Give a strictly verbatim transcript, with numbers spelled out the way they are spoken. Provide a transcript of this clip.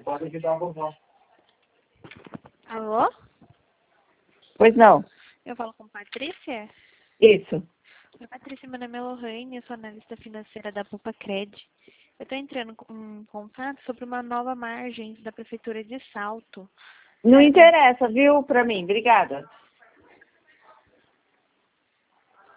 pode ajudar a vovó. Alô? Pois não. Eu falo com Patrícia? Isso. Oi, Patrícia, meu nome é Lohane, eu sou analista financeira da Pupacred. Eu estou entrando em contato sobre uma nova margem da Prefeitura de Salto. Não interessa, viu, pra mim. Obrigada.